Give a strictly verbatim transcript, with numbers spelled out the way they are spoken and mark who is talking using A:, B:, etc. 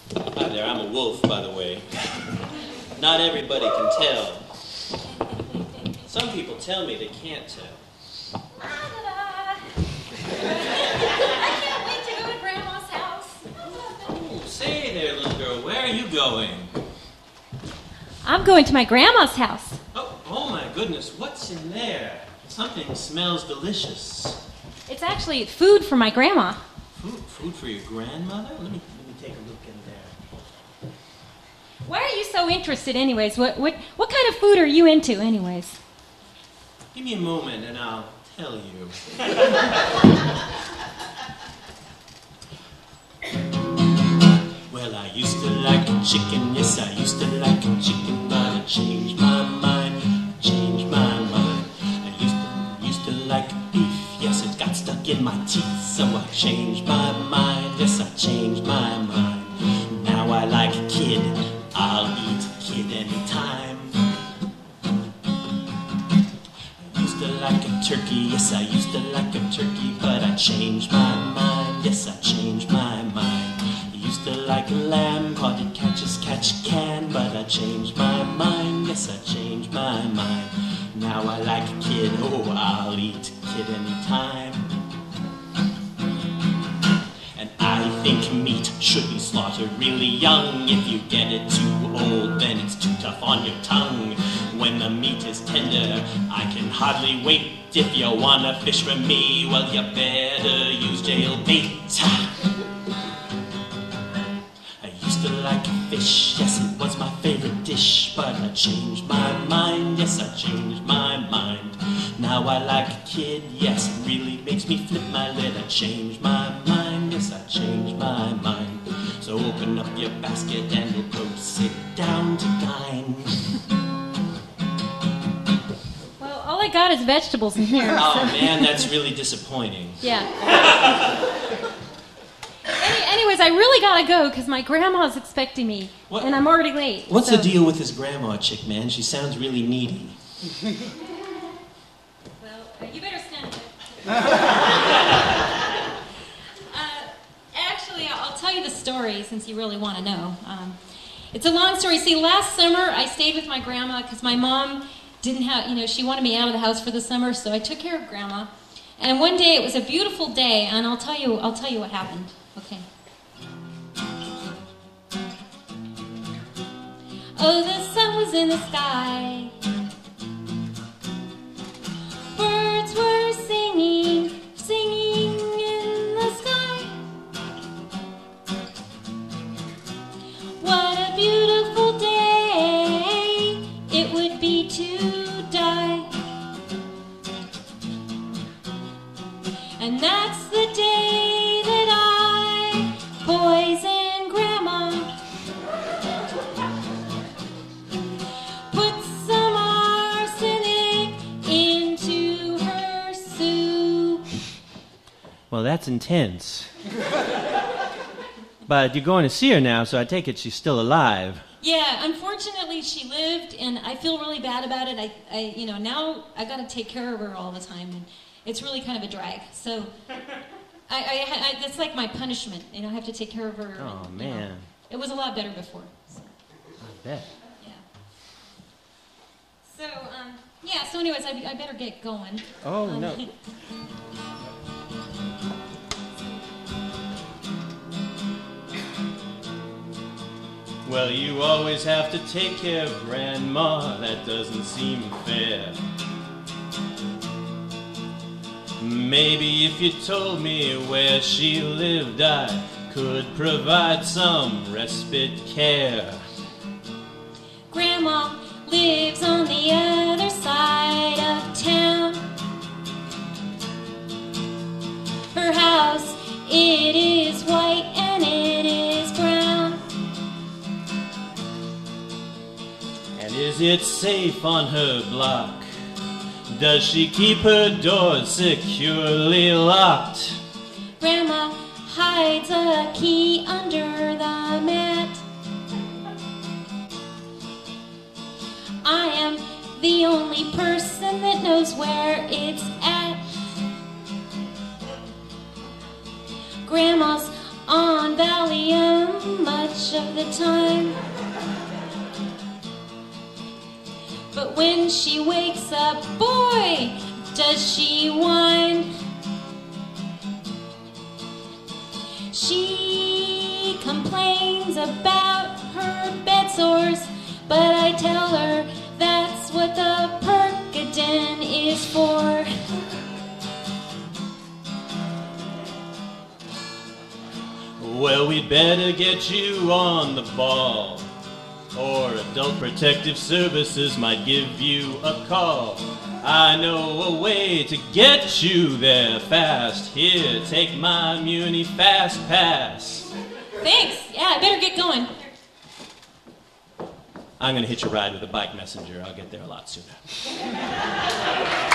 A: Hi there, I'm a wolf, by the way. Not everybody can tell. Some people tell me they can't tell.
B: I can't wait to go to Grandma's house.
A: Oh, say there, little girl, where are you going?
B: I'm going to my grandma's house.
A: Oh, oh my goodness, what's in there? Something smells delicious.
B: It's actually food for my grandma.
A: Food, food for your grandmother? Let me, let me take a look in there.
B: Why are you so interested anyways? What, what, what kind of food are you into anyways?
A: Give me a moment and I'll tell you. Well, I used to like chicken, yes, I used to like chicken, but I changed my mind, changed my mind. I used to, used to like beef, yes, it got stuck in my teeth, so I changed my mind, yes, I changed my mind. Now I like kid, I'll eat kid anytime. I used to like a turkey, yes, I used to like a turkey, but I changed my mind, yes, I changed my mind. Used to like a lamb, caught it catch as catch can, but I changed my mind, yes I changed my mind. Now I like a kid, oh I'll eat kid anytime. And I think meat should be slaughtered really young. If you get it too old, then it's too tough on your tongue. When the meat is tender, I can hardly wait. If you wanna fish from me, well you better use jailbait. I like fish, yes, it was my favorite dish, but I changed my mind, yes, I changed my mind. Now I like a kid, yes, it really makes me flip my lid. I changed my mind, yes, I changed my mind. So open up your basket and we'll go sit down to dine.
B: Well, all I got is vegetables in here.
A: Oh
B: so.
A: man, that's really disappointing.
B: Yeah. Any, anyways, I really gotta go because my grandma's expecting me,
A: What?
B: and I'm already late.
A: What's
B: so.
A: the deal with this grandma chick, man? She sounds really needy.
B: Well, uh, you better stand up. uh, actually, I'll tell you the story since you really want to know. Um, it's a long story. See, last summer I stayed with my grandma because my mom didn't have, you know, she wanted me out of the house for the summer, so I took care of grandma. And one day it was a beautiful day, and I'll tell you, I'll tell you what happened. Okay. Oh, the sun was in the sky. Birds were singing, singing in the sky. What a beautiful day it would be to die. And that's the day that I poisoned Grandma. Put some arsenic into her soup.
A: Well, that's intense. But you're going to see her now, so I take it she's still alive.
B: Yeah, unfortunately she lived, and I feel really bad about it. I, I you know, now I got to take care of her all the time, and it's really kind of a drag. So, I, I, I that's like my punishment. You know, I have to take care of her.
A: Oh,
B: and,
A: man.
B: You know, it was a lot better before. So.
A: I bet.
B: Yeah. So, um, yeah. So, anyways, I, I better get going.
A: Oh,
B: um,
A: no. Well, you always have to take care of Grandma. That doesn't seem fair. Maybe if you told me where she lived, I could provide some respite care.
B: Grandma lives on the other side of town. Her house, it is white and it is brown.
A: And is it safe on her block? Does she keep her doors securely locked?
B: Grandma hides a key under the mat. I am the only person that knows where it's at. Grandma's on Valium, much of But when she wakes up, boy, does she whine. She complains about her bed sores, but I tell her that's what the Percodan is for.
A: Well, we'd better get you on the ball, or Adult Protective Services might give you a call. I know a way to get you there fast. Here, take my Muni Fast Pass.
B: Thanks. Yeah, I better get going.
A: I'm going to hitch a ride with a bike messenger. I'll get there a lot sooner.